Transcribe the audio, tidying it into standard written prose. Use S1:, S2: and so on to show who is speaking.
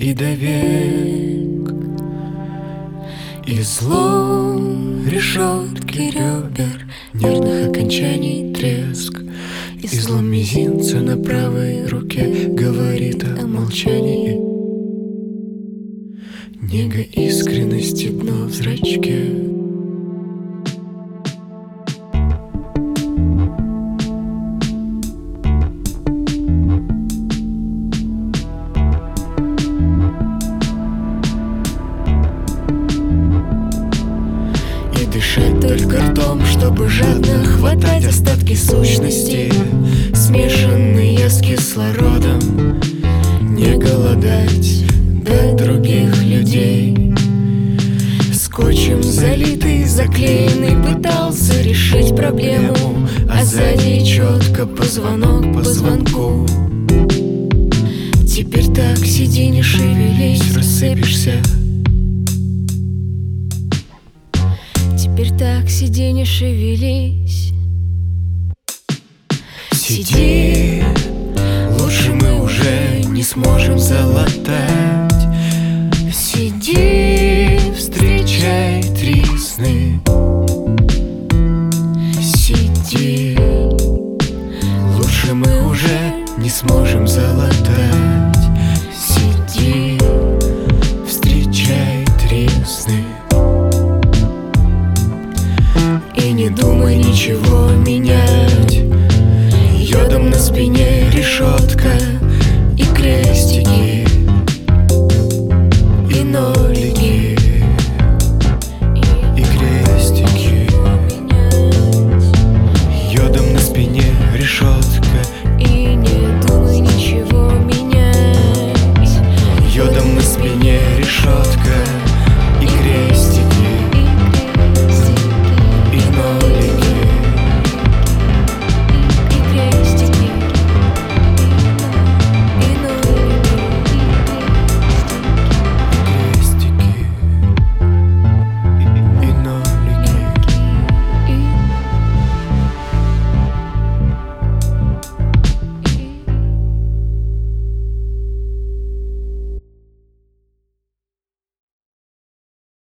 S1: и до век. Излом решетки ребер, нервных окончаний треск. Излом мизинца на правой руке говорит о молчании. Нега искренности, дно в зрачке. И дышать только ртом, чтобы жадно хватать остатки сущности, смешанные с кислородом. Не голодать до других людей. Скотчем залитый, заклеенный, пытался решить проблему, а сзади четко позвонок по звонку. Теперь так сиди, не шевелись, рассыпешься. Теперь так сиди, не шевелись. Сиди, лучше мы уже не сможем залатать. Сиди, встречай три сны. Сиди, лучше мы уже не сможем залатать. Сиди, встречай три сны. И не думай ничего менять.